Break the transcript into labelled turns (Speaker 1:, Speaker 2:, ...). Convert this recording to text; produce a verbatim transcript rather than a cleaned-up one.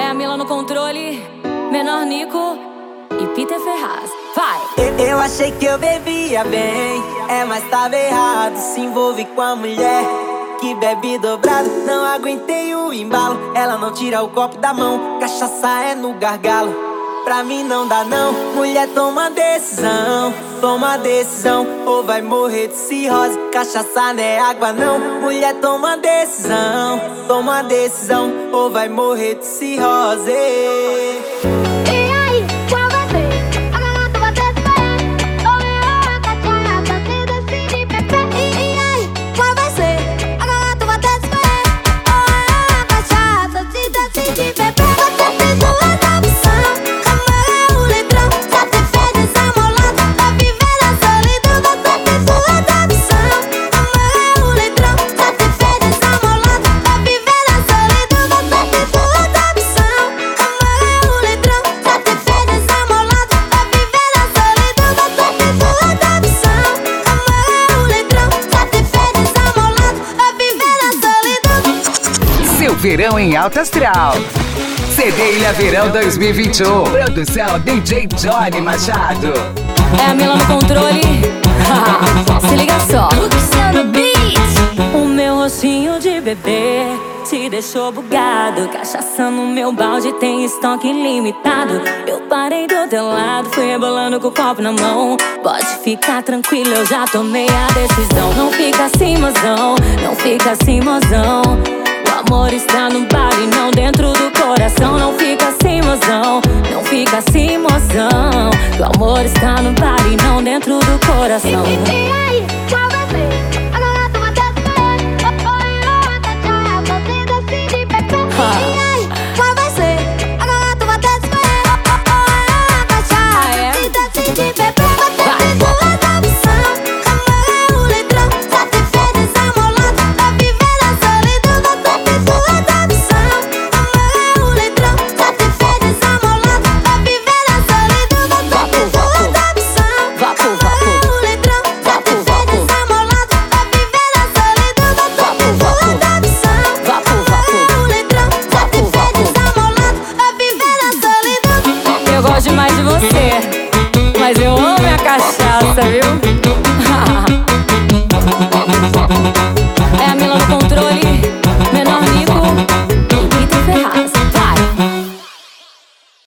Speaker 1: a Mila no controle, Menor Nico e Peter Ferraz. Vai!
Speaker 2: Eu achei que eu bebia bem, é, mas tava errado. Se envolve com a mulher que bebe dobrado. Não aguentei o embalo, ela não tira o copo da mão. Cachaça é no gargalo, pra mim não dá não. Mulher, toma decisão, toma decisão, ou vai morrer de cirrose. Cachaça não é água não. Mulher, toma decisão, toma decisão, ou vai morrer de cirrose.
Speaker 3: Verão em Alta Astral. C D Ilha Verão dois mil e vinte e um. Produção D J Johnny Machado.
Speaker 1: É a Mila no controle. Se liga só. Luciano Beat. O meu rostinho de bebê te deixou bugado. Cachaça no meu balde tem estoque ilimitado. Eu parei do teu lado, fui rebolando com o copo na mão. Pode ficar tranquilo, eu já tomei a decisão. Não fica assim, mozão, não fica assim, mozão. O amor está no bar e não dentro do coração. Não fica assim, mozão, não fica assim, mozão. O amor está no bar e não dentro do coração. E, e, e aí, qual vai ser? Agora tu vai ter a batida assim de bebê. E aí, qual vai ser? Agora tu vai ter a batida assim de bebê. Eu gosto demais de você, mas eu amo a cachaça, viu?